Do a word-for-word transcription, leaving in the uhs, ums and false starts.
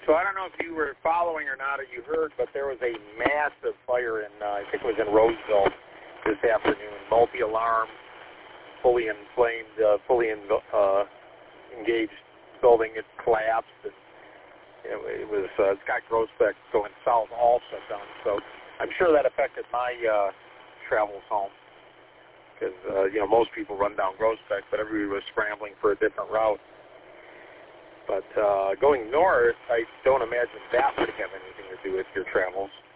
So I don't know if you were following or not, or you heard, but there was a massive fire in, uh, I think it was in Roseville this afternoon. Multi-alarm, fully inflamed, uh, fully in, uh, engaged building. It collapsed, and it, it was uh, Scott Groesbeck going south all shut down. So I'm sure that affected my uh, travels home because, uh, you know, most people run down Groesbeck, but everybody was scrambling for a different route. But uh, going north, I don't imagine that would have anything to do with your travels.